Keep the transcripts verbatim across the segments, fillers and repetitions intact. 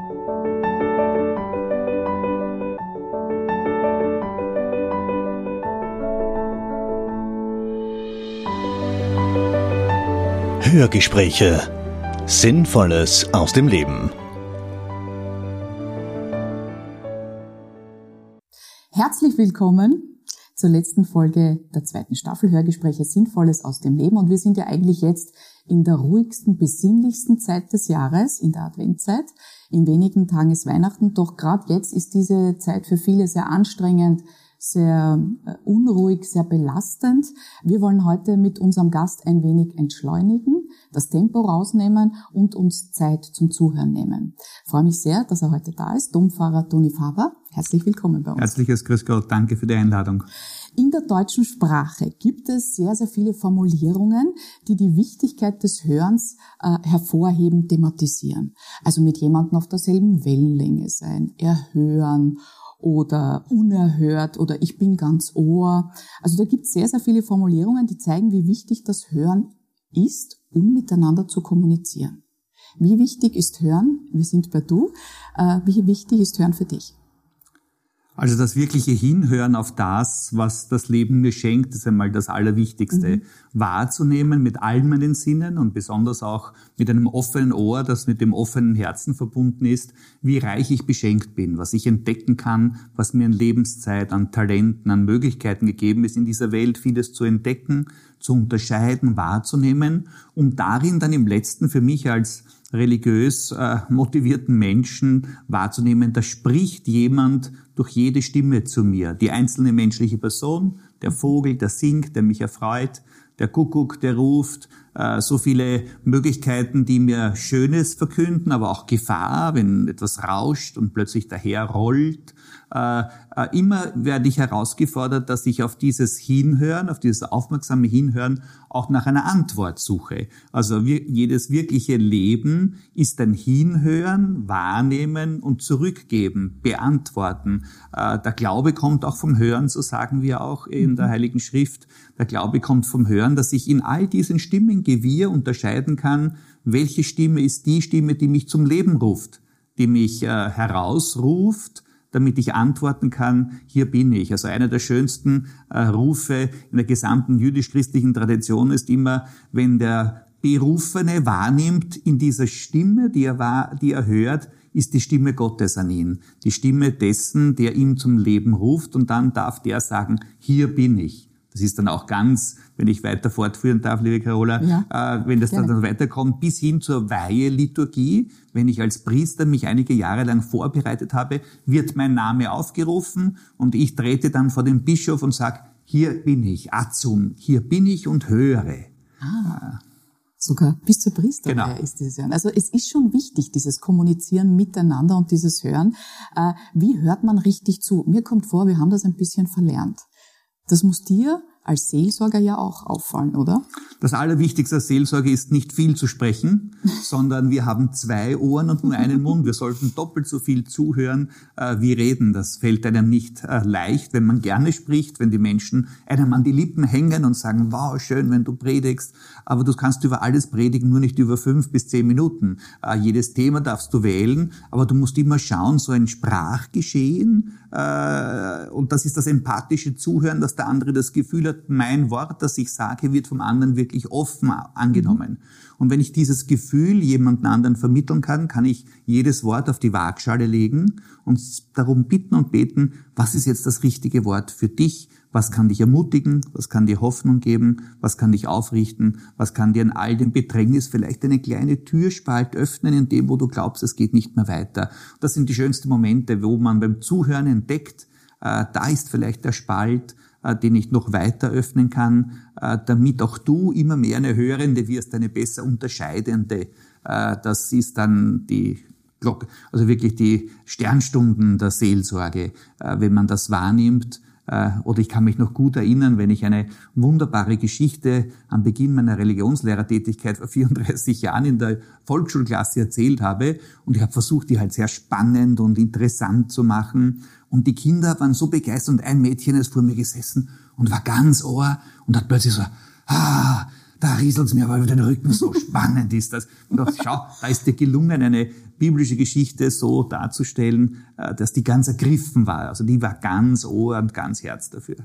Hörgespräche. Sinnvolles aus dem Leben. Herzlich willkommen zur letzten Folge der zweiten Staffel Hörgespräche Sinnvolles aus dem Leben. Und wir sind ja eigentlich jetzt in der ruhigsten, besinnlichsten Zeit des Jahres, in der Adventzeit. In wenigen Tagen ist Weihnachten, doch gerade jetzt ist diese Zeit für viele sehr anstrengend, sehr unruhig, sehr belastend. Wir wollen heute mit unserem Gast ein wenig entschleunigen, das Tempo rausnehmen und uns Zeit zum Zuhören nehmen. Ich freue mich sehr, dass er heute da ist, Dompfarrer Toni Faber. Herzlich willkommen bei uns. Herzliches Grüß Gott, danke für die Einladung. In der deutschen Sprache gibt es sehr, sehr viele Formulierungen, die die Wichtigkeit des Hörens äh, hervorheben, thematisieren. Also mit jemandem auf derselben Wellenlänge sein, erhören oder unerhört oder ich bin ganz Ohr. Also da gibt es sehr, sehr viele Formulierungen, die zeigen, wie wichtig das Hören ist, um miteinander zu kommunizieren. Wie wichtig ist Hören? Wir sind bei Du. Äh, wie wichtig ist Hören für dich? Also das wirkliche Hinhören auf das, was das Leben mir schenkt, ist einmal das Allerwichtigste. Mhm. Wahrzunehmen mit allen meinen Sinnen und besonders auch mit einem offenen Ohr, das mit dem offenen Herzen verbunden ist, wie reich ich beschenkt bin, was ich entdecken kann, was mir in Lebenszeit an Talenten, an Möglichkeiten gegeben ist, in dieser Welt vieles zu entdecken, zu unterscheiden, wahrzunehmen, um darin dann im Letzten für mich als religiös äh, motivierten Menschen wahrzunehmen, da spricht jemand durch jede Stimme zu mir. Die einzelne menschliche Person, der Vogel, der singt, der mich erfreut, der Kuckuck, der ruft, äh, so viele Möglichkeiten, die mir Schönes verkünden, aber auch Gefahr, wenn etwas rauscht und plötzlich daher rollt. Äh, äh, immer werde ich herausgefordert, dass ich auf dieses Hinhören, auf dieses aufmerksame Hinhören auch nach einer Antwort suche. Also wir, jedes wirkliche Leben ist ein Hinhören, Wahrnehmen und Zurückgeben, Beantworten. Äh, der Glaube kommt auch vom Hören, so sagen wir auch in der Heiligen Schrift. Der Glaube kommt vom Hören, dass ich in all diesen Stimmengewirr unterscheiden kann, welche Stimme ist die Stimme, die mich zum Leben ruft, die mich äh, herausruft, damit ich antworten kann, hier bin ich. Also einer der schönsten äh, Rufe in der gesamten jüdisch-christlichen Tradition ist immer, wenn der Berufene wahrnimmt, in dieser Stimme, die er, wahr, die er hört, ist die Stimme Gottes an ihn. Die Stimme dessen, der ihm zum Leben ruft, und dann darf der sagen, hier bin ich. Das ist dann auch ganz, wenn ich weiter fortführen darf, liebe Carola, ja, äh, wenn das gerne. Dann weiterkommt, bis hin zur Weiheliturgie. Wenn ich als Priester mich einige Jahre lang vorbereitet habe, wird mein Name aufgerufen und ich trete dann vor den Bischof und sage, hier bin ich, Azum, hier bin ich und höre. Ah. Sogar bis zur Priesterweihe genau. Ist dieses Hören. Also es ist schon wichtig, dieses Kommunizieren miteinander und dieses Hören. Äh, wie hört man richtig zu? Mir kommt vor, wir haben das ein bisschen verlernt. Das muss dir als Seelsorger ja auch auffallen, oder? Das Allerwichtigste als Seelsorger ist nicht viel zu sprechen, sondern wir haben zwei Ohren und nur einen Mund. Wir sollten doppelt so viel zuhören äh, wie reden. Das fällt einem nicht äh, leicht, wenn man gerne spricht, wenn die Menschen einem an die Lippen hängen und sagen, wow, schön, wenn du predigst. Aber du kannst über alles predigen, nur nicht über fünf bis zehn Minuten. Äh, jedes Thema darfst du wählen, aber du musst immer schauen, so ein Sprachgeschehen, äh, und das ist das empathische Zuhören, dass der andere das Gefühl hat, mein Wort, das ich sage, wird vom anderen wirklich offen angenommen. Und wenn ich dieses Gefühl jemandem anderen vermitteln kann, kann ich jedes Wort auf die Waagschale legen und darum bitten und beten, was ist jetzt das richtige Wort für dich? Was kann dich ermutigen? Was kann dir Hoffnung geben? Was kann dich aufrichten? Was kann dir in all dem Bedrängnis vielleicht eine kleine Türspalt öffnen, in dem, wo du glaubst, es geht nicht mehr weiter? Das sind die schönsten Momente, wo man beim Zuhören entdeckt, äh, da ist vielleicht der Spalt, den ich noch weiter öffnen kann, damit auch du immer mehr eine Hörende wirst, eine besser Unterscheidende. Das ist dann die Glocke, also wirklich die Sternstunden der Seelsorge, wenn man das wahrnimmt. Oder ich kann mich noch gut erinnern, wenn ich eine wunderbare Geschichte am Beginn meiner Religionslehrertätigkeit vor vierunddreißig Jahren in der Volksschulklasse erzählt habe, und ich habe versucht, die halt sehr spannend und interessant zu machen. Und die Kinder waren so begeistert und ein Mädchen ist vor mir gesessen und war ganz ohr und hat plötzlich so, ah, da rieselt's mir aber über den Rücken, so spannend ist das. Und auch, schau, da ist dir gelungen, eine biblische Geschichte so darzustellen, dass die ganz ergriffen war. Also die war ganz Ohr und ganz Herz dafür.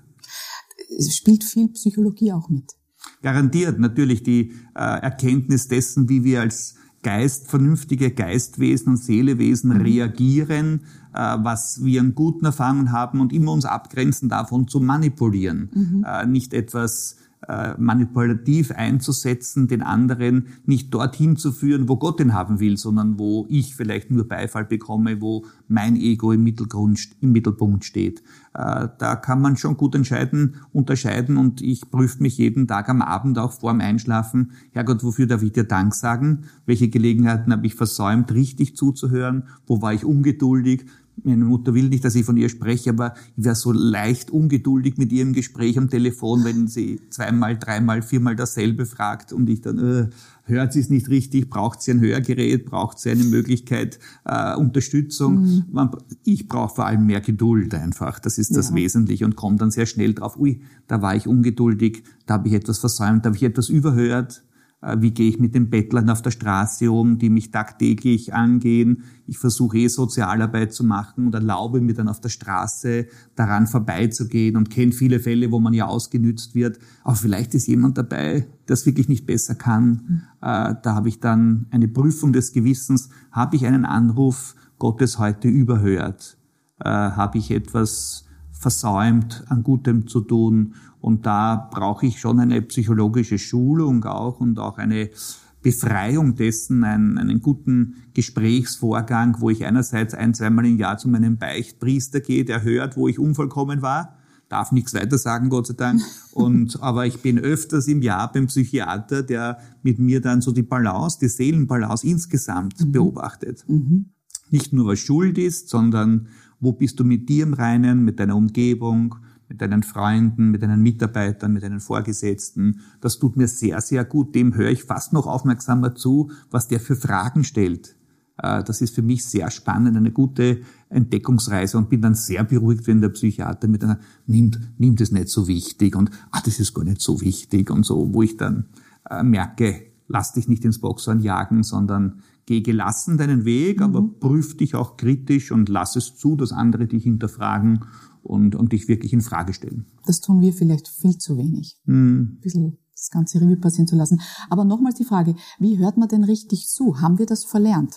Es spielt viel Psychologie auch mit. Garantiert natürlich die äh, Erkenntnis dessen, wie wir als Geist, vernünftige Geistwesen und Seelewesen mhm. reagieren, äh, was wir an guten Erfahrungen haben und immer uns abgrenzen davon zu manipulieren. Mhm. Äh, nicht etwas äh, manipulativ einzusetzen, den anderen nicht dorthin zu führen, wo Gott ihn haben will, sondern wo ich vielleicht nur Beifall bekomme, wo mein Ego im Mittelgrund, im Mittelpunkt steht. Äh, da kann man schon gut entscheiden, unterscheiden und ich prüfe mich jeden Tag am Abend auch vorm Einschlafen. Herrgott, wofür darf ich dir Dank sagen? Welche Gelegenheiten habe ich versäumt, richtig zuzuhören? Wo war ich ungeduldig? Meine Mutter will nicht, dass ich von ihr spreche, aber ich wäre so leicht ungeduldig mit ihr im Gespräch am Telefon, wenn sie zweimal, dreimal, viermal dasselbe fragt und ich dann, äh, hört sie es nicht richtig, braucht sie ein Hörgerät, braucht sie eine Möglichkeit, äh, Unterstützung. Mhm. Man, ich brauche vor allem mehr Geduld einfach, das ist das ja. Wesentliche und komme dann sehr schnell drauf, ui, da war ich ungeduldig, da habe ich etwas versäumt, da habe ich etwas überhört. Wie gehe ich mit den Bettlern auf der Straße um, die mich tagtäglich angehen? Ich versuche eh Sozialarbeit zu machen und erlaube mir dann auf der Straße daran vorbeizugehen und kenne viele Fälle, wo man ja ausgenützt wird. Aber vielleicht ist jemand dabei, der es wirklich nicht besser kann. Mhm. Äh, da habe ich dann eine Prüfung des Gewissens. Habe ich einen Anruf Gottes heute überhört? Äh, habe ich etwas versäumt, an Gutem zu tun? Und da brauche ich schon eine psychologische Schulung auch und auch eine Befreiung dessen, einen, einen guten Gesprächsvorgang, wo ich einerseits ein-, zweimal im Jahr zu meinem Beichtpriester gehe, der hört, wo ich unvollkommen war, darf nichts weiter sagen, Gott sei Dank. Und, aber ich bin öfters im Jahr beim Psychiater, der mit mir dann so die Balance, die Seelenbalance insgesamt mhm. beobachtet. Mhm. Nicht nur was Schuld ist, sondern wo bist du mit dir im Reinen, mit deiner Umgebung, mit deinen Freunden, mit deinen Mitarbeitern, mit deinen Vorgesetzten. Das tut mir sehr, sehr gut. Dem höre ich fast noch aufmerksamer zu, was der für Fragen stellt. Das ist für mich sehr spannend, eine gute Entdeckungsreise und bin dann sehr beruhigt, wenn der Psychiater mit einer nimmt, nimmt es nicht so wichtig und ah, das ist gar nicht so wichtig und so, wo ich dann äh, merke, lass dich nicht ins Boxhorn jagen, sondern geh gelassen deinen Weg, mhm. aber prüf dich auch kritisch und lass es zu, dass andere dich hinterfragen und, und dich wirklich in Frage stellen. Das tun wir vielleicht viel zu wenig. Mhm. Ein bisschen das ganze Revue passieren zu lassen. Aber nochmals die Frage, wie hört man denn richtig zu? Haben wir das verlernt?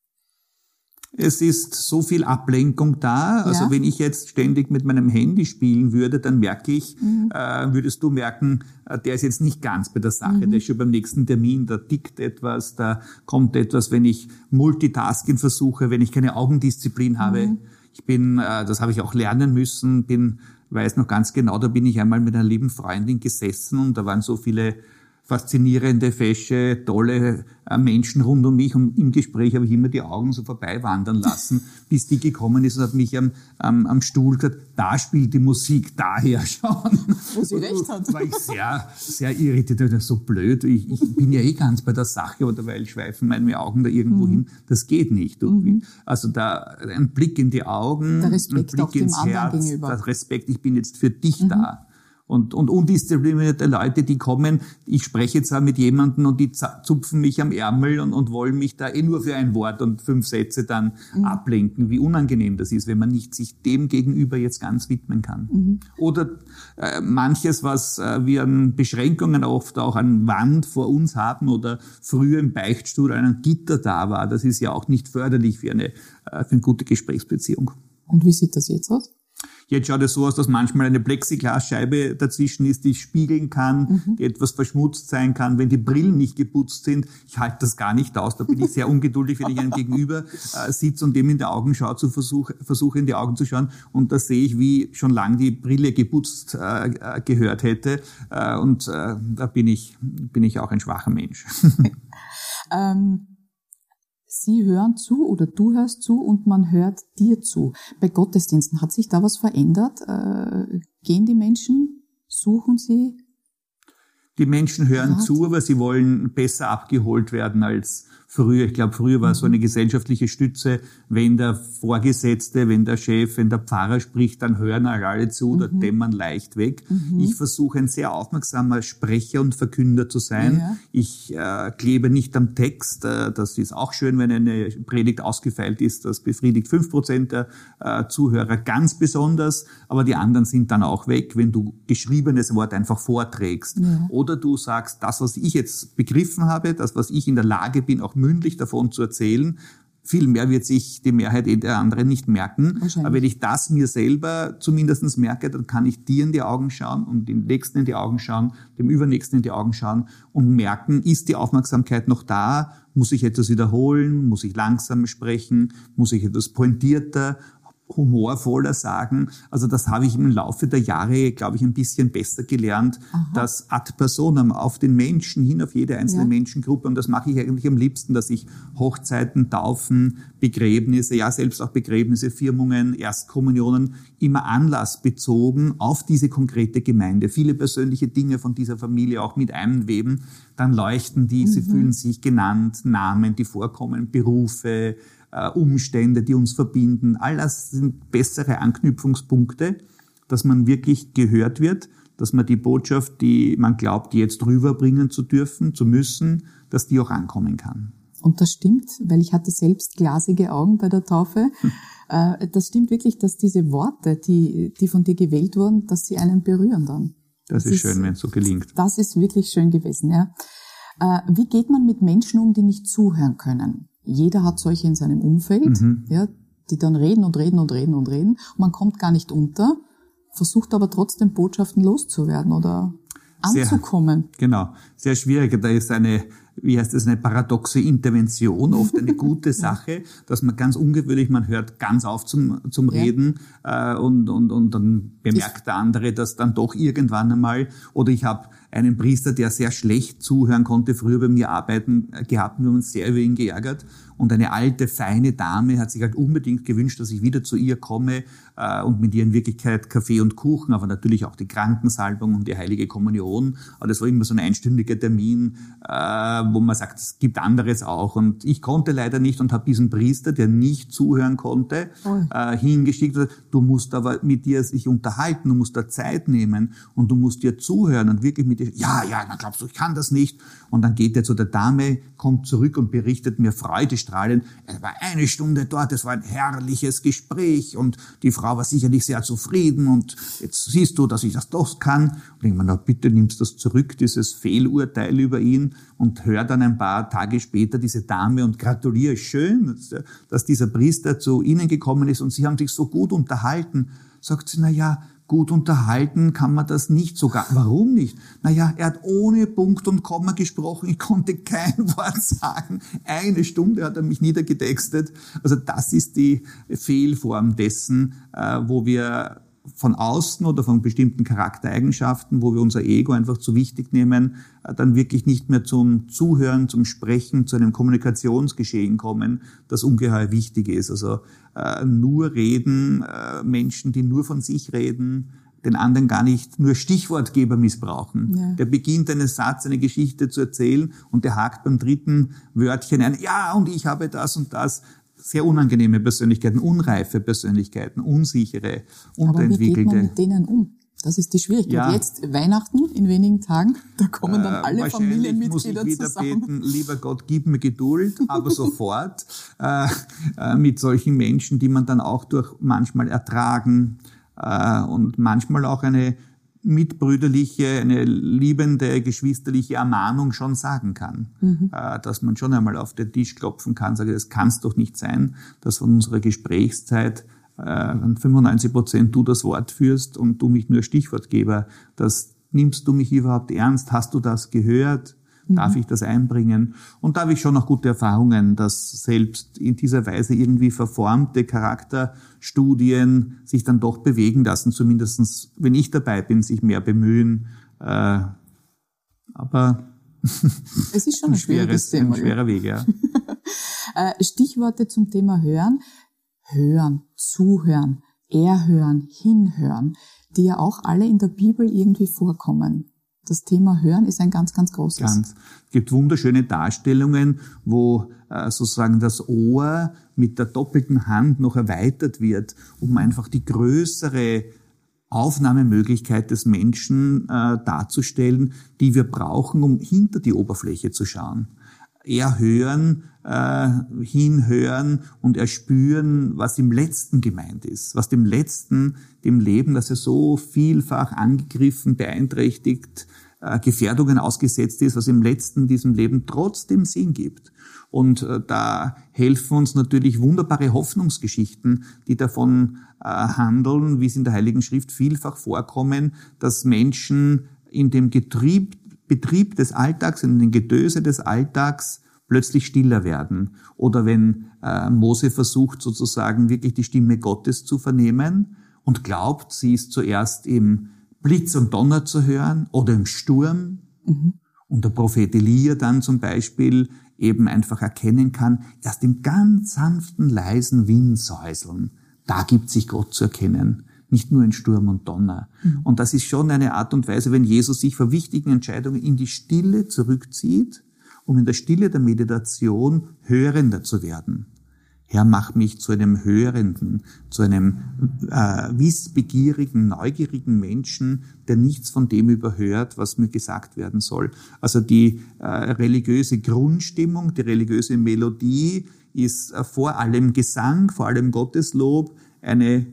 Es ist so viel Ablenkung da. Also ja. wenn ich jetzt ständig mit meinem Handy spielen würde, dann merke ich, mhm. äh, würdest du merken, äh, der ist jetzt nicht ganz bei der Sache. Mhm. Der ist schon beim nächsten Termin, da tickt etwas, da kommt etwas, wenn ich Multitasking versuche, wenn ich keine Augendisziplin habe. Mhm. Ich bin, äh, das habe ich auch lernen müssen, bin, weiß noch ganz genau, da bin ich einmal mit einer lieben Freundin gesessen und da waren so viele faszinierende, fesche, tolle äh, Menschen rund um mich und im Gespräch habe ich immer die Augen so vorbei wandern lassen, bis die gekommen ist und hat mich am, am, am Stuhl gesagt, da spielt die Musik, daher schauen. Wo sie recht hat. War ich sehr, sehr irritiert, so blöd, ich, ich bin ja eh ganz bei der Sache, aber derweil schweifen meine Augen da irgendwo mhm. hin, das geht nicht. Mhm. Also da ein Blick in die Augen, der Respekt ein Blick ins Herz, gegenüber. Der Respekt, ich bin jetzt für dich mhm. da. Und, und undisziplinierte Leute, die kommen, ich spreche zwar mit jemandem und die zupfen mich am Ärmel und, und wollen mich da eh nur für ein Wort und fünf Sätze dann mhm. ablenken. Wie unangenehm das ist, wenn man nicht sich dem gegenüber jetzt ganz widmen kann. Mhm. Oder äh, manches, was äh, wir an Beschränkungen oft auch an Wand vor uns haben oder früher im Beichtstuhl ein Gitter da war, das ist ja auch nicht förderlich für eine, äh, für eine gute Gesprächsbeziehung. Und wie sieht das jetzt aus? Jetzt schaut es so aus, dass manchmal eine Plexiglasscheibe dazwischen ist, die ich spiegeln kann, mhm. die etwas verschmutzt sein kann. Wenn die Brillen nicht geputzt sind, ich halte das gar nicht aus. Da bin ich sehr ungeduldig, wenn ich einem gegenüber äh, sitze und dem in die Augen schaue, zu versuche, versuche in die Augen zu schauen. Und da sehe ich, wie schon lange die Brille geputzt äh, gehört hätte. Äh, und äh, da bin ich, bin ich auch ein schwacher Mensch. ähm. Sie hören zu oder du hörst zu und man hört dir zu. Bei Gottesdiensten, hat sich da was verändert? Äh, gehen die Menschen? Suchen sie? Die Menschen hören Rat? zu, aber sie wollen besser abgeholt werden als früher. Ich glaube, früher war so eine gesellschaftliche Stütze, wenn der Vorgesetzte, wenn der Chef, wenn der Pfarrer spricht, dann hören alle zu, mhm. da dämmern leicht weg. Mhm. Ich versuche ein sehr aufmerksamer Sprecher und Verkünder zu sein. Ja. Ich äh, klebe nicht am Text. Äh, das ist auch schön, wenn eine Predigt ausgefeilt ist. Das befriedigt fünf Prozent der äh, Zuhörer ganz besonders, aber die anderen sind dann auch weg, wenn du geschriebenes Wort einfach vorträgst. Ja. Oder du sagst, das, was ich jetzt begriffen habe, das, was ich in der Lage bin, auch mündlich davon zu erzählen. Viel mehr wird sich die Mehrheit der anderen nicht merken. Aber wenn ich das mir selber zumindest merke, dann kann ich dir in die Augen schauen und dem Nächsten in die Augen schauen, dem Übernächsten in die Augen schauen und merken, ist die Aufmerksamkeit noch da? Muss ich etwas wiederholen? Muss ich langsamer sprechen? Muss ich etwas pointierter, humorvoller sagen? Also das habe ich im Laufe der Jahre, glaube ich, ein bisschen besser gelernt, Aha. dass ad personam auf den Menschen hin, auf jede einzelne ja. Menschengruppe, und das mache ich eigentlich am liebsten, dass ich Hochzeiten, Taufen, Begräbnisse, ja selbst auch Begräbnisse, Firmungen, Erstkommunionen, immer anlassbezogen auf diese konkrete Gemeinde, viele persönliche Dinge von dieser Familie auch mit einweben, dann leuchten die, mhm. sie fühlen sich genannt, Namen, die vorkommen, Berufe, Umstände, die uns verbinden. All das sind bessere Anknüpfungspunkte, dass man wirklich gehört wird, dass man die Botschaft, die man glaubt, jetzt rüberbringen zu dürfen, zu müssen, dass die auch ankommen kann. Und das stimmt, weil ich hatte selbst glasige Augen bei der Taufe. Hm. Das stimmt wirklich, dass diese Worte, die, die von dir gewählt wurden, dass sie einen berühren dann. Das, das ist schön, wenn es so gelingt. Das ist wirklich schön gewesen, ja. Wie geht man mit Menschen um, die nicht zuhören können? Jeder hat solche in seinem Umfeld, mhm. ja, die dann reden und reden und reden und reden. Und man kommt gar nicht unter, versucht aber trotzdem Botschaften loszuwerden oder anzukommen. Sehr, genau, sehr schwierig. Da ist eine, wie heißt das, eine paradoxe Intervention, oft eine gute Sache, dass man ganz ungewöhnlich, man hört ganz auf zum, zum Reden ja. äh, und, und, und dann bemerkt der andere das dann doch irgendwann einmal. Oder ich habe einen Priester, der sehr schlecht zuhören konnte, früher bei mir arbeiten gehabt, wir haben uns sehr über ihn geärgert. Und eine alte, feine Dame hat sich halt unbedingt gewünscht, dass ich wieder zu ihr komme äh, und mit ihr in Wirklichkeit Kaffee und Kuchen, aber natürlich auch die Krankensalbung und die Heilige Kommunion. Aber das war immer so ein einstündiger Termin, äh, wo man sagt, es gibt anderes auch. Und ich konnte leider nicht und habe diesen Priester, der nicht zuhören konnte, oh. äh, hingeschickt. Du musst aber mit dir sich unterhalten, du musst da Zeit nehmen und du musst dir zuhören und wirklich mit dir, ja, ja, na glaubst du, ich kann das nicht. Und dann geht er zu der Dame, kommt zurück und berichtet mir freudestrahlend, es war eine Stunde dort, es war ein herrliches Gespräch und die Frau war sicherlich sehr zufrieden und jetzt siehst du, dass ich das doch kann. Und ich denke mir, na bitte nimmst das zurück, dieses Fehlurteil über ihn, und hör dann ein paar Tage später diese Dame und gratuliere schön, dass dieser Priester zu Ihnen gekommen ist und Sie haben sich so gut unterhalten. Sagt sie, na ja, gut unterhalten kann man das nicht sogar. Warum nicht? Naja, er hat ohne Punkt und Komma gesprochen. Ich konnte kein Wort sagen. Eine Stunde hat er mich niedergetextet. Also das ist die Fehlform dessen, wo wir von außen oder von bestimmten Charaktereigenschaften, wo wir unser Ego einfach zu wichtig nehmen, dann wirklich nicht mehr zum Zuhören, zum Sprechen, zu einem Kommunikationsgeschehen kommen, das ungeheuer wichtig ist. Also äh, nur reden, äh, Menschen, die nur von sich reden, den anderen gar nicht, nur Stichwortgeber missbrauchen. Ja. Der beginnt einen Satz, eine Geschichte zu erzählen und der hakt beim dritten Wörtchen ein, ja, und ich habe das und das. Sehr unangenehme Persönlichkeiten, unreife Persönlichkeiten, unsichere, unterentwickelte. Aber wie geht man mit denen um? Das ist die Schwierigkeit. Ja. Jetzt Weihnachten in wenigen Tagen, da kommen dann alle äh, Familienmitglieder muss ich wieder zusammen. Beten, lieber Gott, gib mir Geduld, aber sofort äh, äh, mit solchen Menschen, die man dann auch durch manchmal ertragen äh, und manchmal auch eine mitbrüderliche, eine liebende, geschwisterliche Ermahnung schon sagen kann. Mhm. Äh, dass man schon einmal auf den Tisch klopfen kann, sage, es kann es doch nicht sein, dass von unserer Gesprächszeit äh, fünfundneunzig Prozent du das Wort führst und du mich nur Stichwortgeber. Das nimmst du mich überhaupt ernst? Hast du das gehört? Darf ich das einbringen? Und da habe ich schon noch gute Erfahrungen, dass selbst in dieser Weise irgendwie verformte Charakterstudien sich dann doch bewegen lassen, zumindest wenn ich dabei bin, sich mehr bemühen. Äh, aber es ist schon ein, ein schwieriges Thema. Ein schwerer Weg, ja. Stichworte zum Thema Hören. Hören, zuhören, erhören, hinhören, die ja auch alle in der Bibel irgendwie vorkommen. Das Thema Hören ist ein ganz, ganz großes. Ganz. Es gibt wunderschöne Darstellungen, wo äh, sozusagen das Ohr mit der doppelten Hand noch erweitert wird, um einfach die größere Aufnahmemöglichkeit des Menschen äh, darzustellen, die wir brauchen, um hinter die Oberfläche zu schauen. Erhören, äh, hinhören und erspüren, was im Letzten gemeint ist, was dem Letzten, dem Leben, das ja so vielfach angegriffen, beeinträchtigt, äh, Gefährdungen ausgesetzt ist, was im Letzten diesem Leben trotzdem Sinn gibt. Und äh, da helfen uns natürlich wunderbare Hoffnungsgeschichten, die davon äh, handeln, wie es in der Heiligen Schrift vielfach vorkommen, dass Menschen in dem Getrieb Betrieb des Alltags, in den Gedöse des Alltags plötzlich stiller werden. Oder wenn äh, Mose versucht, sozusagen wirklich die Stimme Gottes zu vernehmen und glaubt, sie ist zuerst im Blitz und Donner zu hören oder im Sturm. Mhm. Und der Prophet Elia dann zum Beispiel eben einfach erkennen kann, erst im ganz sanften, leisen Windsäuseln, da gibt sich Gott zu erkennen. Nicht nur in Sturm und Donner. Mhm. Und das ist schon eine Art und Weise, wenn Jesus sich vor wichtigen Entscheidungen in die Stille zurückzieht, um in der Stille der Meditation hörender zu werden. Herr, mach mich zu einem Hörenden, zu einem äh, wissbegierigen, neugierigen Menschen, der nichts von dem überhört, was mir gesagt werden soll. Also die äh, religiöse Grundstimmung, die religiöse Melodie ist äh, vor allem Gesang, vor allem Gotteslob, eine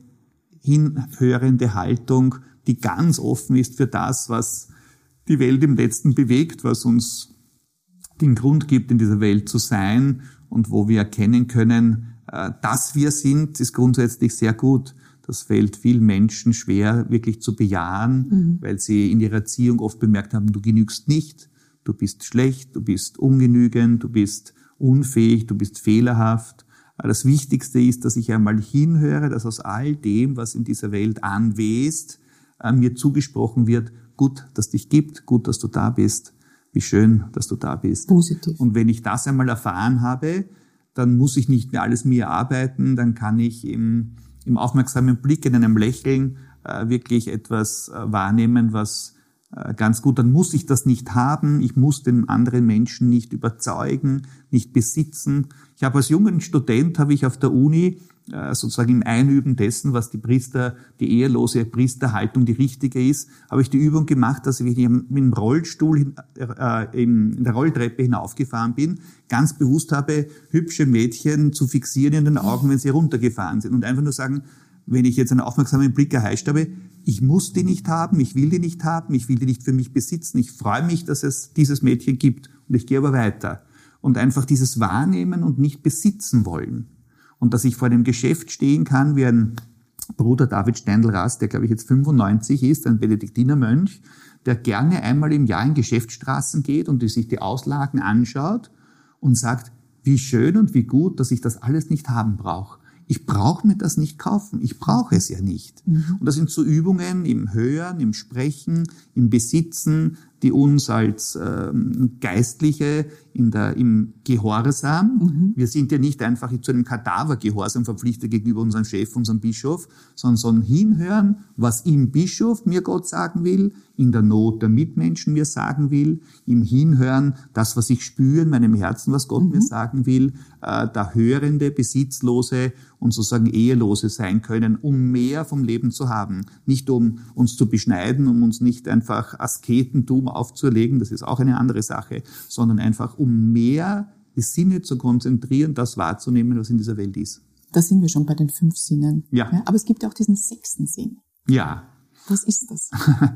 hinhörende Haltung, die ganz offen ist für das, was die Welt im Letzten bewegt, was uns den Grund gibt, in dieser Welt zu sein und wo wir erkennen können, dass wir sind, ist grundsätzlich sehr gut. Das fällt vielen Menschen schwer, wirklich zu bejahen, mhm. weil sie in ihrer Erziehung oft bemerkt haben, du genügst nicht, du bist schlecht, du bist ungenügend, du bist unfähig, du bist fehlerhaft. Das Wichtigste ist, dass ich einmal hinhöre, dass aus all dem, was in dieser Welt anwest, mir zugesprochen wird, gut, dass es dich gibt, gut, dass du da bist, wie schön, dass du da bist. Positiv. Und wenn ich das einmal erfahren habe, dann muss ich nicht mehr alles mir erarbeiten, dann kann ich im, im aufmerksamen Blick, in einem Lächeln äh, wirklich etwas äh, wahrnehmen, was äh, ganz gut, dann muss ich das nicht haben, ich muss den anderen Menschen nicht überzeugen, nicht besitzen. Ich habe als junger Student, habe ich auf der Uni äh, sozusagen im Einüben dessen, was die Priester, die ehelose Priesterhaltung die richtige ist, habe ich die Übung gemacht, dass ich mit dem Rollstuhl hin, äh, in der Rolltreppe hinaufgefahren bin, ganz bewusst habe, hübsche Mädchen zu fixieren in den Augen, wenn sie runtergefahren sind und einfach nur sagen, wenn ich jetzt einen aufmerksamen Blick erheischt habe, ich muss die nicht haben, ich will die nicht haben, ich will die nicht für mich besitzen, ich freue mich, dass es dieses Mädchen gibt und ich gehe aber weiter. Und einfach dieses Wahrnehmen und nicht besitzen wollen. Und dass ich vor dem Geschäft stehen kann, wie ein Bruder David Steindl-Rast, der glaube ich jetzt fünfundneunzig ist, ein Benediktinermönch, der gerne einmal im Jahr in Geschäftsstraßen geht und sich die Auslagen anschaut und sagt, wie schön und wie gut, dass ich das alles nicht haben brauche. Ich brauche mir das nicht kaufen, ich brauche es ja nicht. Mhm. Und das sind so Übungen im Hören, im Sprechen, im Besitzen, die uns als ähm, Geistliche in der, im Gehorsam, mhm. wir sind ja nicht einfach zu einem Kadavergehorsam verpflichtet gegenüber unserem Chef, unserem Bischof, sondern so ein Hinhören, was im Bischof mir Gott sagen will, in der Not der Mitmenschen mir sagen will, im Hinhören, das, was ich spüre in meinem Herzen, was Gott mhm. mir sagen will, äh, der Hörende, Besitzlose und sozusagen Ehelose sein können, um mehr vom Leben zu haben. Nicht um uns zu beschneiden, um uns nicht einfach Asketentum aufzuerlegen, das ist auch eine andere Sache, sondern einfach um mehr die Sinne zu konzentrieren, das wahrzunehmen, was in dieser Welt ist. Da sind wir schon bei den fünf Sinnen. Ja. Ja, aber es gibt ja auch diesen sechsten Sinn. Ja. Was ist das?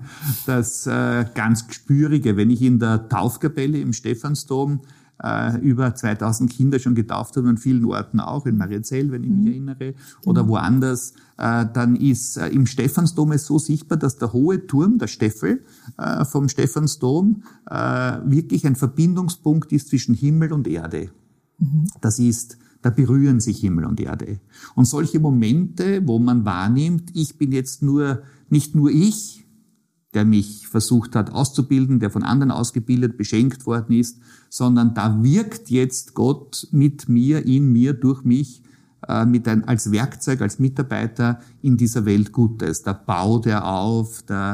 Das äh, ganz Gespürige, wenn ich in der Taufkapelle im Stephansdom äh, über zweitausend Kinder schon getauft habe, an vielen Orten auch, in Mariazell, wenn ich mich mhm. erinnere, oder genau. woanders, äh, dann ist äh, im Stephansdom es so sichtbar, dass der hohe Turm, der Steffel äh, vom Stephansdom, äh, wirklich ein Verbindungspunkt ist zwischen Himmel und Erde. Mhm. Das ist, da berühren sich Himmel und Erde. Und solche Momente, wo man wahrnimmt, ich bin jetzt nur, nicht nur ich, der mich versucht hat auszubilden, der von anderen ausgebildet, beschenkt worden ist, sondern da wirkt jetzt Gott mit mir, in mir, durch mich, äh, mit ein, als Werkzeug, als Mitarbeiter in dieser Welt Gutes. Da baut er auf, da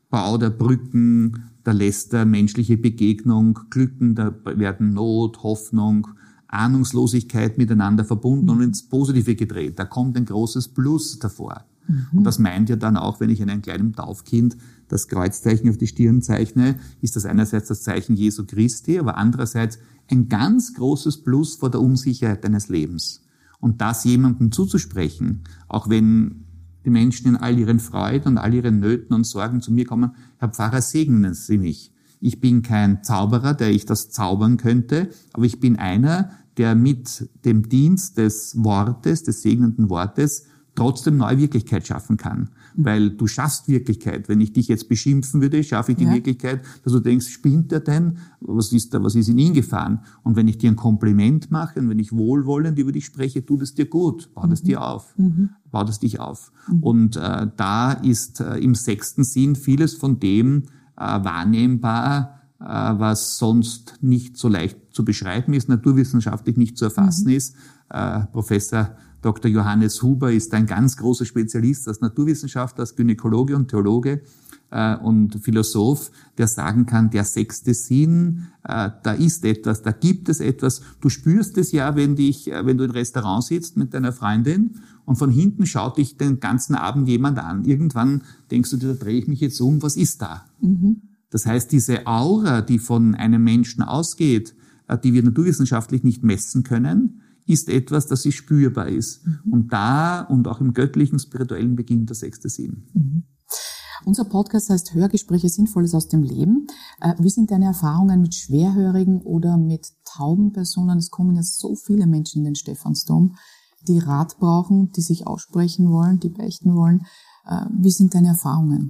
Bau der Brücken, da lässt der menschliche Begegnung glücken, da werden Not, Hoffnung, Ahnungslosigkeit miteinander verbunden mhm. und ins Positive gedreht. Da kommt ein großes Plus davor. Mhm. Und das meint ja dann auch, wenn ich einem kleinen Taufkind das Kreuzzeichen auf die Stirn zeichne, ist das einerseits das Zeichen Jesu Christi, aber andererseits ein ganz großes Plus vor der Unsicherheit deines Lebens. Und das jemandem zuzusprechen, auch wenn die Menschen in all ihren Freuden und all ihren Nöten und Sorgen zu mir kommen, Herr Pfarrer, segnen Sie mich. Ich bin kein Zauberer, der ich das zaubern könnte, aber ich bin einer, der mit dem Dienst des Wortes, des segnenden Wortes, trotzdem neue Wirklichkeit schaffen kann. Mhm. Weil du schaffst Wirklichkeit. Wenn ich dich jetzt beschimpfen würde, schaffe ich die ja. Wirklichkeit, dass du denkst, spinnt er denn? Was ist da, was ist in ihn gefahren? Und wenn ich dir ein Kompliment mache und wenn ich wohlwollend über dich spreche, tut es dir gut, baut es mhm. dir auf, mhm. baut es dich auf. Mhm. Und äh, da ist äh, im sechsten Sinn vieles von dem äh, wahrnehmbar, äh, was sonst nicht so leicht zu beschreiben ist, naturwissenschaftlich nicht zu erfassen mhm. ist. Äh, Professor Doktor Johannes Huber ist ein ganz großer Spezialist als Naturwissenschaftler, als Gynäkologe und Theologe äh, und Philosoph, der sagen kann, der sechste Sinn, äh, da ist etwas, da gibt es etwas. Du spürst es ja, wenn dich, äh, wenn du im Restaurant sitzt mit deiner Freundin und von hinten schaut dich den ganzen Abend jemand an. Irgendwann denkst du dir, da drehe ich mich jetzt um, was ist da? Mhm. Das heißt, diese Aura, die von einem Menschen ausgeht, äh, die wir naturwissenschaftlich nicht messen können, ist etwas, das spürbar ist. Mhm. Und da und auch im göttlichen, spirituellen beginnt der sechste Sinn. Mhm. Unser Podcast heißt Hörgespräche Sinnvolles aus dem Leben. Äh, wie sind deine Erfahrungen mit schwerhörigen oder mit tauben Personen? Es kommen ja so viele Menschen in den Stephansdom, die Rat brauchen, die sich aussprechen wollen, die beichten wollen. Äh, wie sind deine Erfahrungen?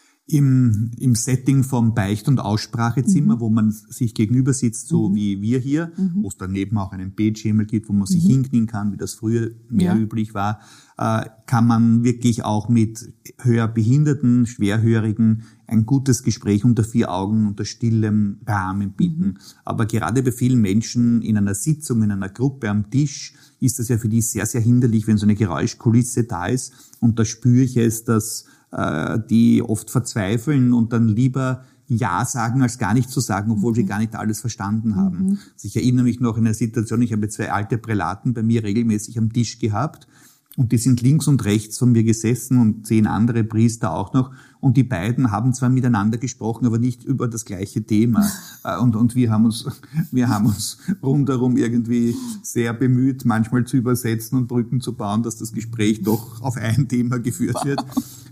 Im, im Setting vom Beicht- und Aussprachezimmer, mhm. wo man sich gegenüber sitzt, so mhm. wie wir hier, mhm. wo es daneben auch einen Betschemel gibt, wo man sich mhm. hinknien kann, wie das früher mehr ja. üblich war, äh, kann man wirklich auch mit Hörbehinderten, Schwerhörigen ein gutes Gespräch unter vier Augen, unter stillem Rahmen bieten. Mhm. Aber gerade bei vielen Menschen in einer Sitzung, in einer Gruppe am Tisch, ist das ja für die sehr, sehr hinderlich, wenn so eine Geräuschkulisse da ist. Und da spüre ich es, dass die oft verzweifeln und dann lieber Ja sagen, als gar nicht zu sagen, obwohl okay. sie gar nicht alles verstanden haben. Mhm. Also ich erinnere mich noch an eine Situation, ich habe zwei alte Prälaten bei mir regelmäßig am Tisch gehabt und die sind links und rechts von mir gesessen und zehn andere Priester auch noch und die beiden haben zwar miteinander gesprochen, aber nicht über das gleiche Thema. und, und wir haben uns, wir haben uns rundherum irgendwie sehr bemüht, manchmal zu übersetzen und Brücken zu bauen, dass das Gespräch doch auf ein Thema geführt wird.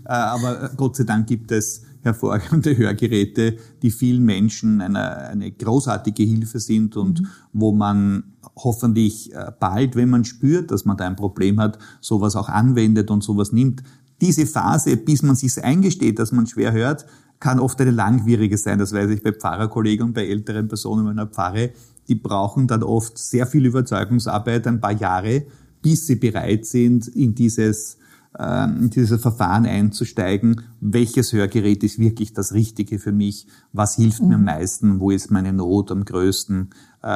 Aber Gott sei Dank gibt es hervorragende Hörgeräte, die vielen Menschen eine, eine großartige Hilfe sind und mhm. wo man hoffentlich bald, wenn man spürt, dass man da ein Problem hat, sowas auch anwendet und sowas nimmt. Diese Phase, bis man sich eingesteht, dass man schwer hört, kann oft eine langwierige sein. Das weiß ich bei Pfarrerkollegen und bei älteren Personen meiner Pfarre. Die brauchen dann oft sehr viel Überzeugungsarbeit, ein paar Jahre, bis sie bereit sind, in dieses in dieses Verfahren einzusteigen, welches Hörgerät ist wirklich das Richtige für mich, was hilft mhm. mir am meisten, wo ist meine Not am größten.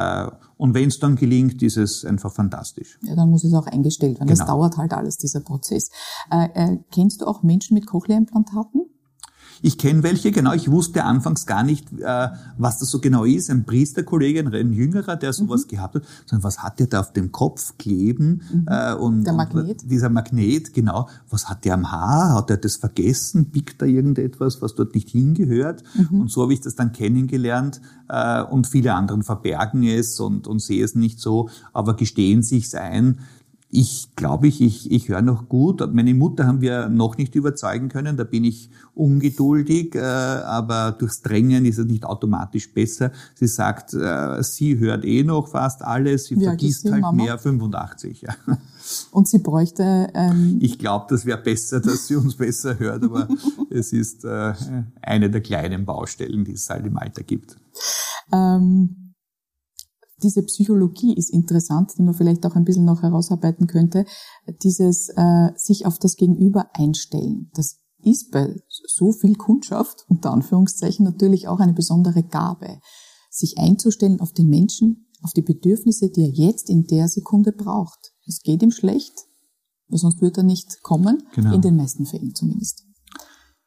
Und wenn es dann gelingt, ist es einfach fantastisch. Ja, dann muss es auch eingestellt werden. Genau. Das dauert halt alles, dieser Prozess. Äh, äh, kennst du auch Menschen mit Cochlea-Implantaten? Ich kenne welche, genau. Ich wusste anfangs gar nicht, äh, was das so genau ist. Ein Priesterkollege, ein Jüngerer, der sowas mhm. gehabt hat, sondern was hat der da auf dem Kopf kleben? Mhm. Äh, und, der Magnet. Und dieser Magnet, genau. Was hat der am Haar? Hat er das vergessen? Pickt da irgendetwas, was dort nicht hingehört? Mhm. Und so habe ich das dann kennengelernt. Äh, und viele anderen verbergen es und, und sehen es nicht so, aber gestehen sich's ein. Ich glaube, ich, ich, ich höre noch gut. Meine Mutter haben wir noch nicht überzeugen können, da bin ich ungeduldig, äh, aber durchs Drängen ist es nicht automatisch besser. Sie sagt, äh, sie hört eh noch fast alles, sie Wie vergisst halt Mama? mehr, fünfundachtzig. Ja. Und sie bräuchte... Ähm ich glaube, das wäre besser, dass sie uns besser hört, aber es ist äh, eine der kleinen Baustellen, die es halt im Alter gibt. Ähm Diese Psychologie ist interessant, die man vielleicht auch ein bisschen noch herausarbeiten könnte. Dieses äh, sich auf das Gegenüber einstellen. Das ist bei so viel Kundschaft, unter Anführungszeichen, natürlich auch eine besondere Gabe. Sich einzustellen auf den Menschen, auf die Bedürfnisse, die er jetzt in der Sekunde braucht. Es geht ihm schlecht, weil sonst würde er nicht kommen, genau. In den meisten Fällen zumindest.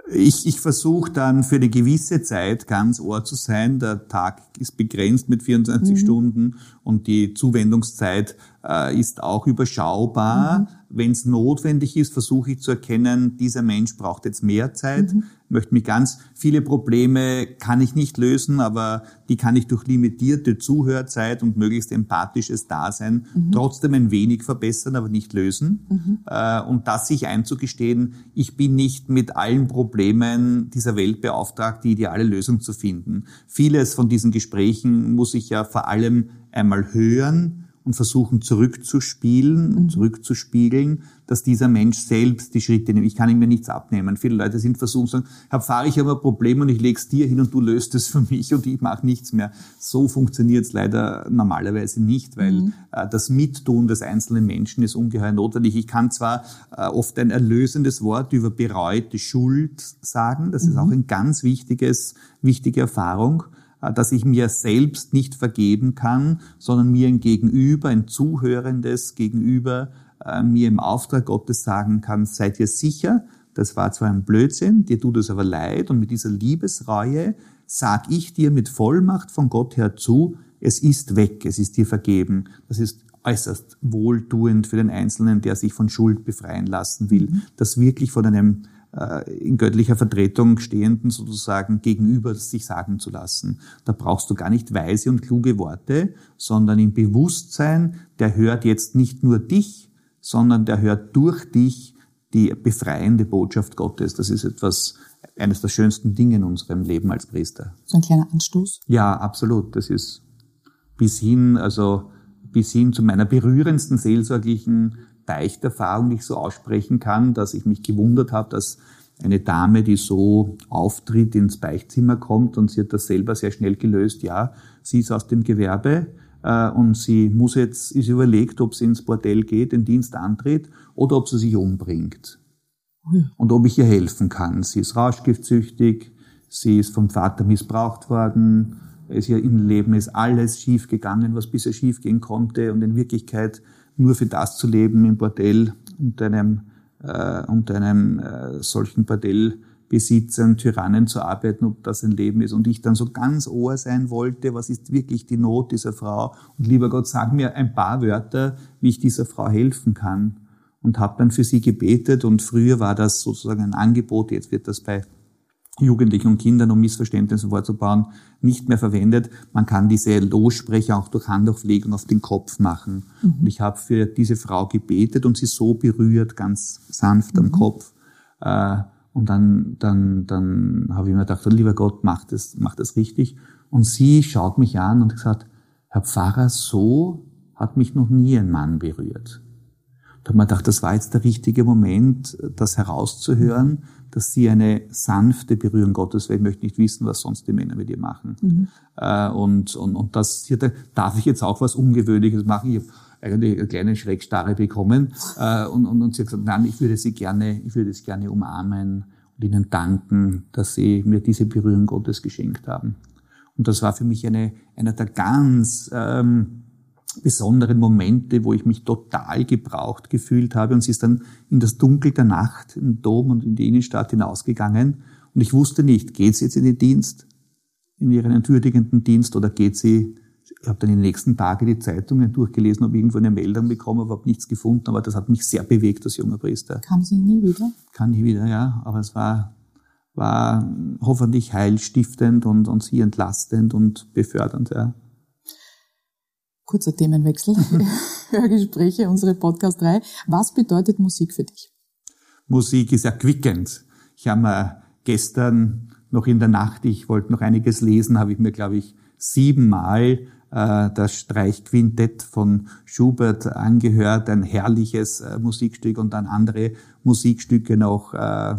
Ich, ich versuche dann für eine gewisse Zeit ganz Ohr zu sein. Der Tag ist begrenzt mit vierundzwanzig mhm. Stunden und die Zuwendungszeit äh, ist auch überschaubar. Mhm. Wenn es notwendig ist, versuche ich zu erkennen, dieser Mensch braucht jetzt mehr Zeit. Mhm. Ich möchte mich ganz, viele Probleme kann ich nicht lösen, aber die kann ich durch limitierte Zuhörzeit und möglichst empathisches Dasein mhm. trotzdem ein wenig verbessern, aber nicht lösen. Mhm. Äh, und das sich einzugestehen, ich bin nicht mit allen Problemen dieser Welt beauftragt, die ideale Lösung zu finden. Vieles von diesen Gesprächen muss ich ja vor allem einmal hören und versuchen zurückzuspielen und mhm. zurückzuspiegeln, dass dieser Mensch selbst die Schritte nimmt. Ich kann ihm mir nichts abnehmen. Viele Leute sind versucht zu sagen, Herr Pfarrer, ich habe ein Problem und ich lege es dir hin und du löst es für mich und ich mache nichts mehr. So funktioniert es leider normalerweise nicht, weil mhm. äh, das Mittun des einzelnen Menschen ist ungeheuer notwendig. Ich kann zwar äh, oft ein erlösendes Wort über bereute Schuld sagen, das mhm. ist auch ein ganz wichtiges, wichtige Erfahrung, dass ich mir selbst nicht vergeben kann, sondern mir ein Gegenüber, ein zuhörendes Gegenüber, äh, mir im Auftrag Gottes sagen kann, seid ihr sicher, das war zwar ein Blödsinn, dir tut es aber leid, und mit dieser Liebesreue sag ich dir mit Vollmacht von Gott her zu, es ist weg, es ist dir vergeben. Das ist äußerst wohltuend für den Einzelnen, der sich von Schuld befreien lassen will, mhm. das wirklich von einem in göttlicher Vertretung stehenden sozusagen Gegenüber sich sagen zu lassen. Da brauchst du gar nicht weise und kluge Worte, sondern im Bewusstsein, der hört jetzt nicht nur dich, sondern der hört durch dich die befreiende Botschaft Gottes. Das ist etwas, eines der schönsten Dinge in unserem Leben als Priester. So ein kleiner Anstoß? Ja, absolut. Das ist bis hin, also bis hin zu meiner berührendsten seelsorglichen Beichterfahrung, die ich so aussprechen kann, dass ich mich gewundert habe, dass eine Dame, die so auftritt, ins Beichtzimmer kommt, und sie hat das selber sehr schnell gelöst. Ja, sie ist aus dem Gewerbe äh, und sie muss jetzt, ist überlegt, ob sie ins Bordell geht, den Dienst antritt oder ob sie sich umbringt. Mhm. Und ob ich ihr helfen kann. Sie ist rauschgiftsüchtig, sie ist vom Vater missbraucht worden, es ihr im Leben ist alles schief gegangen, was bisher schief gehen konnte, und in Wirklichkeit nur für das zu leben im Bordell unter einem, äh, unter einem äh, solchen Bordellbesitzern, Tyrannen zu arbeiten, ob das ein Leben ist. Und ich dann so ganz ohr sein wollte, was ist wirklich die Not dieser Frau? Und lieber Gott, sag mir ein paar Wörter, wie ich dieser Frau helfen kann. Und habe dann für sie gebetet, und früher war das sozusagen ein Angebot, jetzt wird das bei Jugendlichen und Kindern, um Missverständnisse vorzubauen, nicht mehr verwendet. Man kann diese Lossprecher auch durch Handauflegung auf den Kopf machen. Mhm. Und ich habe für diese Frau gebetet und sie so berührt, ganz sanft mhm. am Kopf. Und dann, dann, dann habe ich mir gedacht, lieber Gott, mach das, mach das richtig. Und sie schaut mich an und gesagt, Herr Pfarrer, so hat mich noch nie ein Mann berührt. Da habe ich mir gedacht, das war jetzt der richtige Moment, das herauszuhören, dass sie eine sanfte Berührung Gottes, weil ich möchte nicht wissen, was sonst die Männer mit ihr machen. Mhm. Äh, und, und, und das hier, darf ich jetzt auch was Ungewöhnliches machen? Ich habe eigentlich eine kleine Schreckstarre bekommen. Äh, und, und, und sie hat gesagt, nein, ich würde sie gerne, ich würde sie gerne umarmen und ihnen danken, dass sie mir diese Berührung Gottes geschenkt haben. Und das war für mich eine, einer der ganz, ähm, besonderen Momente, wo ich mich total gebraucht gefühlt habe, und sie ist dann in das Dunkel der Nacht im Dom und in die Innenstadt hinausgegangen, und ich wusste nicht, geht sie jetzt in den Dienst, in ihren entwürdigenden Dienst, oder geht sie, ich habe dann in den nächsten Tagen die Zeitungen durchgelesen, habe irgendwo eine Meldung bekommen, aber habe nichts gefunden, aber das hat mich sehr bewegt als junger Priester. Kam sie nie wieder? Kam nie wieder, ja, aber es war, war hoffentlich heilstiftend und, und sie entlastend und befördernd, ja. Kurzer Themenwechsel, Hörgespräche, unsere Podcast-Reihe. Was bedeutet Musik für dich? Musik ist erquickend. Ich habe mir gestern noch in der Nacht, ich wollte noch einiges lesen, habe ich mir, glaube ich, siebenmal äh, das Streichquintett von Schubert angehört, ein herrliches äh, Musikstück, und dann andere Musikstücke noch, äh,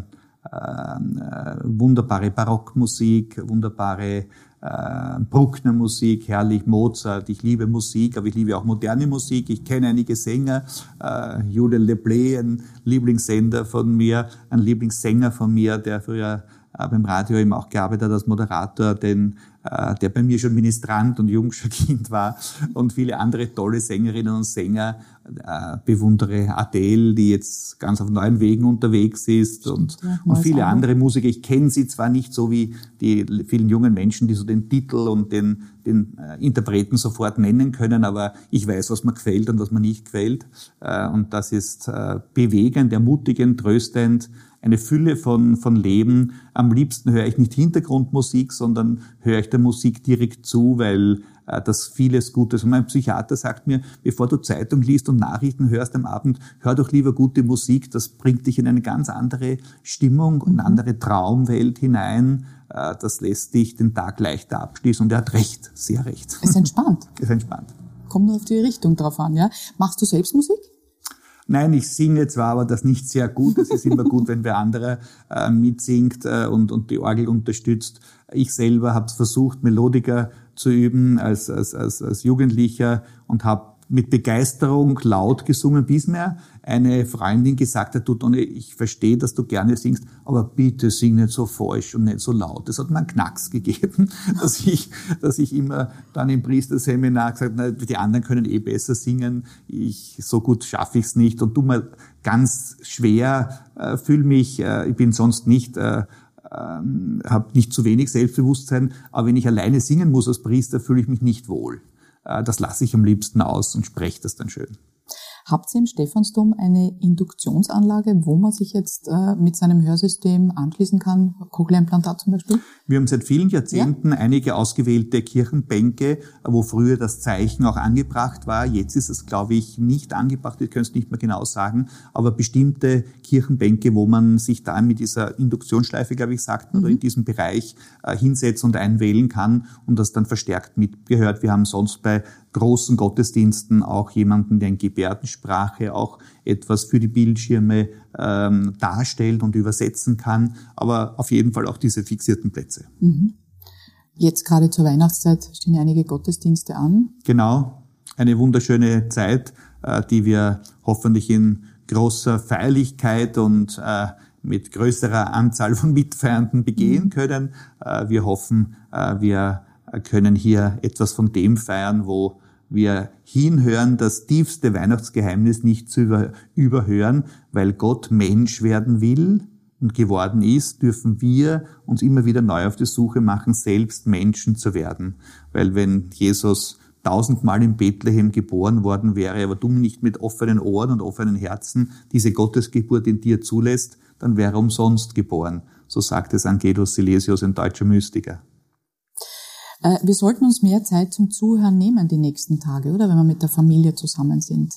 äh, wunderbare Barockmusik, wunderbare Äh, Bruckner Musik, herrlich, Mozart, ich liebe Musik, aber ich liebe auch moderne Musik. Ich kenne einige Sänger, äh, Julien Leblé, ein Lieblingssender von mir, ein Lieblingssänger von mir, der früher äh, beim Radio eben auch gearbeitet hat als Moderator, den, äh, der bei mir schon Ministrant und Jungscharkind war, und viele andere tolle Sängerinnen und Sänger, äh, bewundere Adele, die jetzt ganz auf neuen Wegen unterwegs ist und, ja, und viele Album. andere Musiker. Ich kenne sie zwar nicht so wie die vielen jungen Menschen, die so den Titel und den, den äh, Interpreten sofort nennen können, aber ich weiß, was mir gefällt und was mir nicht gefällt. Äh, und das ist äh, bewegend, ermutigend, tröstend, eine Fülle von, von Leben. Am liebsten höre ich nicht Hintergrundmusik, sondern höre ich der Musik direkt zu, weil äh, das vieles Gutes. Und mein Psychiater sagt mir, bevor du Zeitung liest und Nachrichten hörst am Abend, hör doch lieber gute Musik. Das bringt dich in eine ganz andere Stimmung, eine andere Traumwelt hinein. Äh, das lässt dich den Tag leichter abschließen. Und er hat recht, sehr recht. Es ist entspannt. Es ist entspannt. Kommt nur auf die Richtung drauf an, ja. Machst du selbst Musik? Nein, ich singe zwar, aber das nicht sehr gut. Es ist immer gut, wenn wer andere äh, mitsingt äh, und, und die Orgel unterstützt. Ich selber habe versucht, Melodiker zu üben als, als, als, als Jugendlicher und habe mit Begeisterung laut gesungen, bis mir eine Freundin gesagt hat, du Toni, ich verstehe, dass du gerne singst, aber bitte sing nicht so falsch und nicht so laut. Das hat mir einen Knacks gegeben, dass ich, dass ich immer dann im Priesterseminar gesagt habe, die anderen können eh besser singen, ich, so gut schaffe ich es nicht und tu mir ganz schwer, äh, fühle mich, äh, ich bin sonst nicht, äh, ähm, habe nicht zu wenig Selbstbewusstsein, aber wenn ich alleine singen muss als Priester, fühle ich mich nicht wohl. Das lasse ich am liebsten aus und spreche das dann schön. Habt ihr im Stephansdom eine Induktionsanlage, wo man sich jetzt äh, mit seinem Hörsystem anschließen kann? Cochlea-Implantat zum Beispiel? Wir haben seit vielen Jahrzehnten ja? einige ausgewählte Kirchenbänke, wo früher das Zeichen auch angebracht war. Jetzt ist es, glaube ich, nicht angebracht. Ich kann es nicht mehr genau sagen. Aber bestimmte Kirchenbänke, wo man sich da mit dieser Induktionsschleife, glaube ich, sagt, mhm. oder in diesem Bereich äh, hinsetzen und einwählen kann und das dann verstärkt mitgehört. Wir haben sonst bei großen Gottesdiensten auch jemanden, der in Gebärdensprache auch etwas für die Bildschirme ähm, darstellt und übersetzen kann, aber auf jeden Fall auch diese fixierten Plätze. Mhm. Jetzt gerade zur Weihnachtszeit stehen einige Gottesdienste an. Genau, eine wunderschöne Zeit, äh, die wir hoffentlich in großer Feierlichkeit und äh, mit größerer Anzahl von Mitfeiernden begehen mhm. können. Äh, wir hoffen, äh, wir können hier etwas von dem feiern, wo wir hinhören, das tiefste Weihnachtsgeheimnis nicht zu über, überhören, weil Gott Mensch werden will und geworden ist, dürfen wir uns immer wieder neu auf die Suche machen, selbst Menschen zu werden. Weil wenn Jesus tausendmal in Bethlehem geboren worden wäre, aber du nicht mit offenen Ohren und offenen Herzen diese Gottesgeburt in dir zulässt, dann wäre er umsonst geboren. So sagt es Angelus Silesius, ein deutscher Mystiker. Wir sollten uns mehr Zeit zum Zuhören nehmen die nächsten Tage, oder? Wenn wir mit der Familie zusammen sind.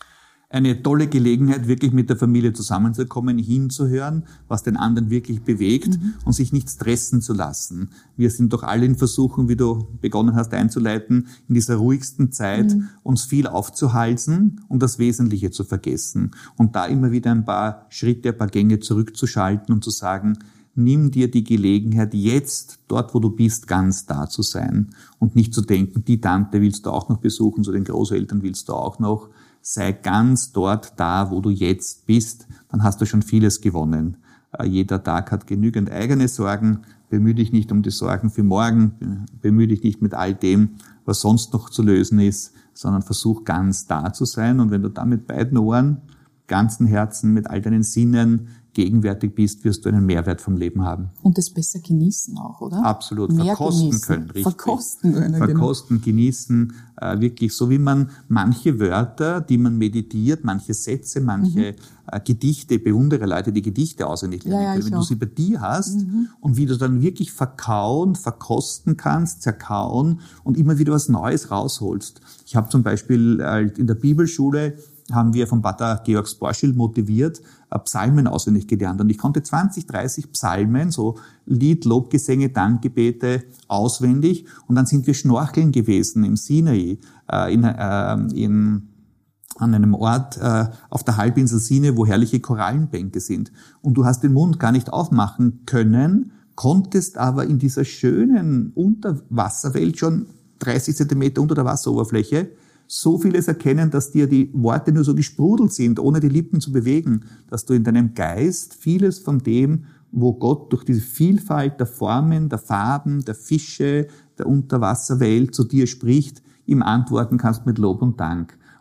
Eine tolle Gelegenheit, wirklich mit der Familie zusammenzukommen, hinzuhören, was den anderen wirklich bewegt mhm. und sich nicht stressen zu lassen. Wir sind doch alle in Versuchen, wie du begonnen hast einzuleiten, in dieser ruhigsten Zeit mhm. uns viel aufzuhalsen und das Wesentliche zu vergessen. Und da immer wieder ein paar Schritte, ein paar Gänge zurückzuschalten und zu sagen, nimm dir die Gelegenheit, jetzt, dort wo du bist, ganz da zu sein und nicht zu denken, die Tante willst du auch noch besuchen, zu den Großeltern willst du auch noch. Sei ganz dort da, wo du jetzt bist, dann hast du schon vieles gewonnen. Äh, jeder Tag hat genügend eigene Sorgen. Bemühe dich nicht um die Sorgen für morgen, bemühe dich nicht mit all dem, was sonst noch zu lösen ist, sondern versuch ganz da zu sein. Und wenn du da mit beiden Ohren, ganzen Herzen, mit all deinen Sinnen gegenwärtig bist, wirst du einen Mehrwert vom Leben haben. Und das besser genießen auch, oder? Absolut. Mehr verkosten genießen. können, richtig. Verkosten können, Verkosten, genau. genießen, äh, wirklich so wie man manche Wörter, die man meditiert, manche Sätze, manche mhm. äh, Gedichte, bewundere Leute, die Gedichte auswendig lernen ja, ja, können. Wenn auch. du sie bei dir hast mhm. und wie du dann wirklich verkauen, verkosten kannst, zerkauen und immer wieder was Neues rausholst. Ich habe zum Beispiel äh, in der Bibelschule haben wir von Pater Georg Sporschil motiviert, Psalmen auswendig gelernt. Und ich konnte zwanzig, dreißig Psalmen, so Lied, Lobgesänge, Dankgebete auswendig. Und dann sind wir schnorcheln gewesen im Sinai, äh, in, äh, in, an einem Ort äh, auf der Halbinsel Sinai, wo herrliche Korallenbänke sind. Und du hast den Mund gar nicht aufmachen können, konntest aber in dieser schönen Unterwasserwelt schon dreißig Zentimeter unter der Wasseroberfläche so vieles erkennen, dass dir die Worte nur so gesprudelt sind, ohne die Lippen zu bewegen, dass du in deinem Geist vieles von dem, wo Gott durch diese Vielfalt der Formen, der Farben, der Fische, der Unterwasserwelt zu dir spricht, ihm antworten kannst mit Lob und Dank.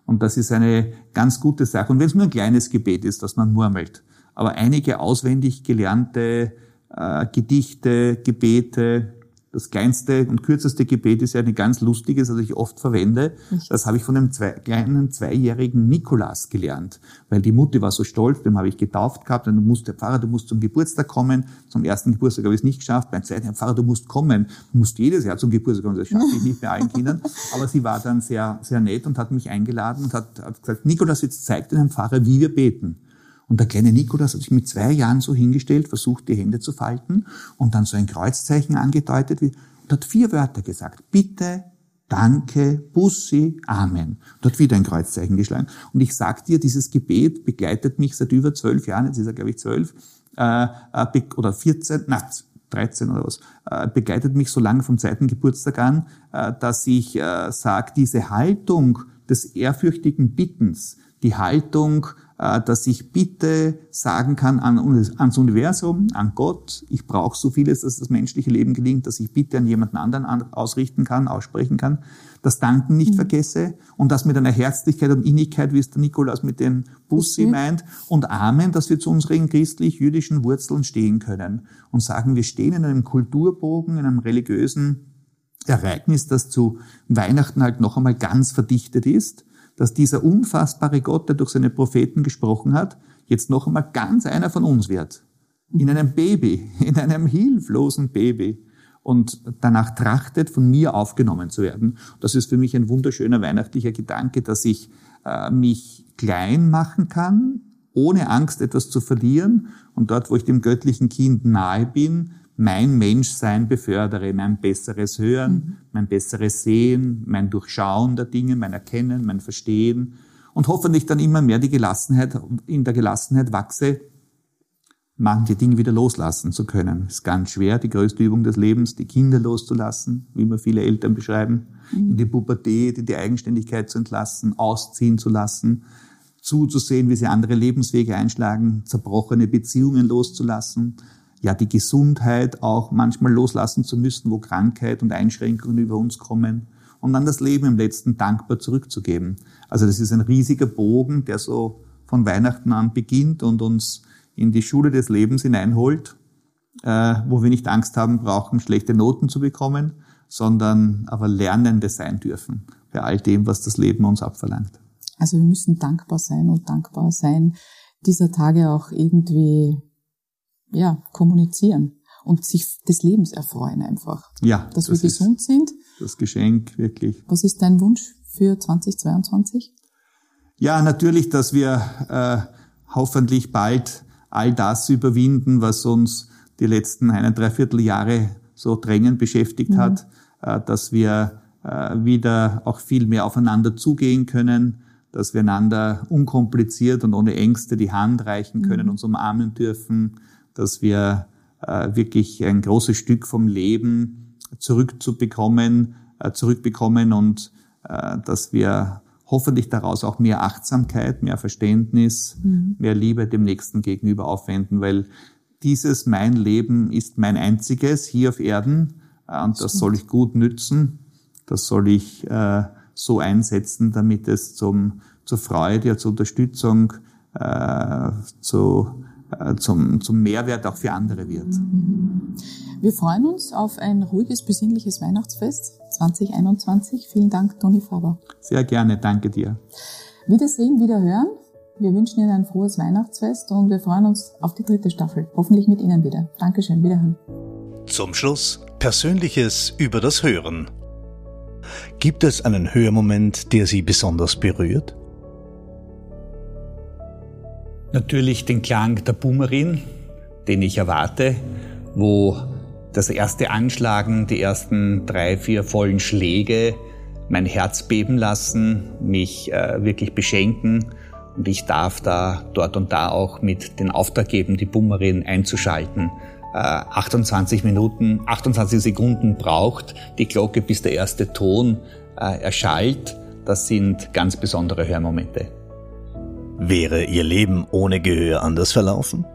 Und das ist eine ganz gute Sache. Und wenn es nur ein kleines Gebet ist, das man murmelt, aber einige auswendig gelernte äh, Gedichte, Gebete, das kleinste und kürzeste Gebet ist ja ein ganz lustiges, das ich oft verwende. Das habe ich von einem zwei, kleinen zweijährigen Nikolaus gelernt, weil die Mutti war so stolz, dem habe ich getauft gehabt, und du musst, der Pfarrer, du musst zum Geburtstag kommen. Zum ersten Geburtstag habe ich es nicht geschafft, beim zweiten, Pfarrer, du musst kommen. Du musst jedes Jahr zum Geburtstag kommen, das schaffe ich nicht bei allen Kindern. Aber sie war dann sehr, sehr nett und hat mich eingeladen und hat, hat gesagt, Nikolaus, jetzt zeig dem Pfarrer, wie wir beten. Und der kleine Nikolaus hat sich mit zwei Jahren so hingestellt, versucht, die Hände zu falten und dann so ein Kreuzzeichen angedeutet und hat vier Wörter gesagt. Bitte, Danke, Bussi, Amen. Und hat wieder ein Kreuzzeichen geschlagen. Und ich sag dir, dieses Gebet begleitet mich seit über zwölf Jahren, jetzt ist er, glaube ich, zwölf, äh, oder vierzehn, na, dreizehn oder was, äh, begleitet mich so lange vom zweiten Geburtstag an, äh, dass ich äh, sage, diese Haltung des ehrfürchtigen Bittens, die Haltung, dass ich Bitte sagen kann an, ans Universum, an Gott. Ich brauche so vieles, dass das menschliche Leben gelingt, dass ich Bitte an jemanden anderen ausrichten kann, aussprechen kann. Das Danken nicht mhm. vergesse und das mit einer Herzlichkeit und Innigkeit, wie es der Nikolaus mit den Bussi mhm. meint. Und Amen, dass wir zu unseren christlich-jüdischen Wurzeln stehen können und sagen, wir stehen in einem Kulturbogen, in einem religiösen Ereignis, das zu Weihnachten halt noch einmal ganz verdichtet ist, dass dieser unfassbare Gott, der durch seine Propheten gesprochen hat, jetzt noch einmal ganz einer von uns wird. In einem Baby, in einem hilflosen Baby. Und danach trachtet, von mir aufgenommen zu werden. Das ist für mich ein wunderschöner weihnachtlicher Gedanke, dass ich äh, mich klein machen kann, ohne Angst, etwas zu verlieren. Und dort, wo ich dem göttlichen Kind nahe bin, mein Menschsein befördere, mein besseres Hören, mhm. mein besseres Sehen, mein Durchschauen der Dinge, mein Erkennen, mein Verstehen und hoffentlich dann immer mehr die Gelassenheit, in der Gelassenheit wachse, manche Dinge wieder loslassen zu können. Es ist ganz schwer, die größte Übung des Lebens, die Kinder loszulassen, wie immer viele Eltern beschreiben, mhm. in die Pubertät, in die Eigenständigkeit zu entlassen, ausziehen zu lassen, zuzusehen, wie sie andere Lebenswege einschlagen, zerbrochene Beziehungen loszulassen, ja, die Gesundheit auch manchmal loslassen zu müssen, wo Krankheit und Einschränkungen über uns kommen und dann das Leben im Letzten dankbar zurückzugeben. Also das ist ein riesiger Bogen, der so von Weihnachten an beginnt und uns in die Schule des Lebens hineinholt, äh, wo wir nicht Angst haben brauchen, schlechte Noten zu bekommen, sondern aber Lernende sein dürfen bei all dem, was das Leben uns abverlangt. Also wir müssen dankbar sein und dankbar sein, dieser Tage auch irgendwie ja, kommunizieren und sich des Lebens erfreuen einfach. Ja. Dass das wir gesund sind. Das Geschenk, wirklich. Was ist dein Wunsch für zweitausendzweiundzwanzig? Ja, natürlich, dass wir äh, hoffentlich bald all das überwinden, was uns die letzten ein, dreiviertel Jahre so drängend beschäftigt mhm. hat, äh, dass wir äh, wieder auch viel mehr aufeinander zugehen können, dass wir einander unkompliziert und ohne Ängste die Hand reichen können, mhm. uns umarmen dürfen, dass wir äh, wirklich ein großes Stück vom Leben zurückzubekommen, äh, zurückbekommen und äh, dass wir hoffentlich daraus auch mehr Achtsamkeit, mehr Verständnis, mhm. mehr Liebe dem Nächsten gegenüber aufwenden, weil dieses mein Leben ist mein einziges hier auf Erden äh, und das soll ich gut nützen, das soll ich äh, so einsetzen, damit es zum zur Freude, zur Unterstützung, äh, zu Zum, zum Mehrwert auch für andere wird. Wir freuen uns auf ein ruhiges, besinnliches Weihnachtsfest zwanzig einundzwanzig. Vielen Dank, Toni Faber. Sehr gerne, danke dir. Wiedersehen, wiederhören. Wir wünschen Ihnen ein frohes Weihnachtsfest und wir freuen uns auf die dritte Staffel. Hoffentlich mit Ihnen wieder. Dankeschön, wiederhören. Zum Schluss Persönliches über das Hören. Gibt es einen Hörmoment, der Sie besonders berührt? Natürlich den Klang der Bummerin, den ich erwarte, wo das erste Anschlagen, die ersten drei, vier vollen Schläge mein Herz beben lassen, mich äh, wirklich beschenken und ich darf da dort und da auch mit den Auftrag geben, die Bummerin einzuschalten. Äh, achtundzwanzig Minuten, achtundzwanzig Sekunden braucht die Glocke, bis der erste Ton äh, erschallt. Das sind ganz besondere Hörmomente. Wäre Ihr Leben ohne Gehör anders verlaufen?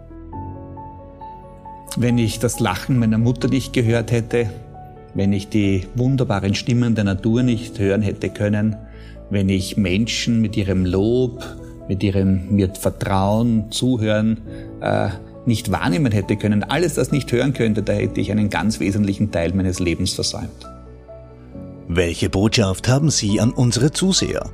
Wenn ich das Lachen meiner Mutter nicht gehört hätte, wenn ich die wunderbaren Stimmen der Natur nicht hören hätte können, wenn ich Menschen mit ihrem Lob, mit ihrem mir Vertrauen, Zuhören äh, nicht wahrnehmen hätte können, alles das nicht hören könnte, da hätte ich einen ganz wesentlichen Teil meines Lebens versäumt. Welche Botschaft haben Sie an unsere Zuseher?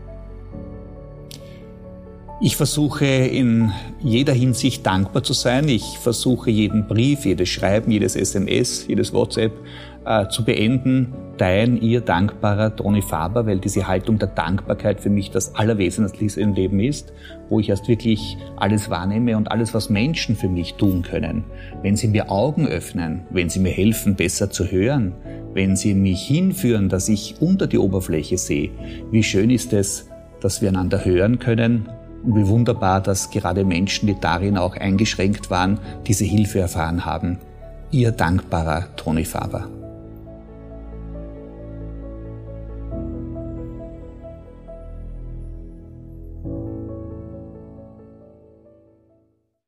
Ich versuche in jeder Hinsicht dankbar zu sein. Ich versuche jeden Brief, jedes Schreiben, jedes S M S, jedes WhatsApp äh, zu beenden. Dein, Ihr dankbarer Toni Faber, weil diese Haltung der Dankbarkeit für mich das Allerwesentlichste im Leben ist, wo ich erst wirklich alles wahrnehme und alles, was Menschen für mich tun können. Wenn sie mir Augen öffnen, wenn sie mir helfen, besser zu hören, wenn sie mich hinführen, dass ich unter die Oberfläche sehe, wie schön ist es, dass wir einander hören können. Und wie wunderbar, dass gerade Menschen, die darin auch eingeschränkt waren, diese Hilfe erfahren haben. Ihr dankbarer Toni Faber.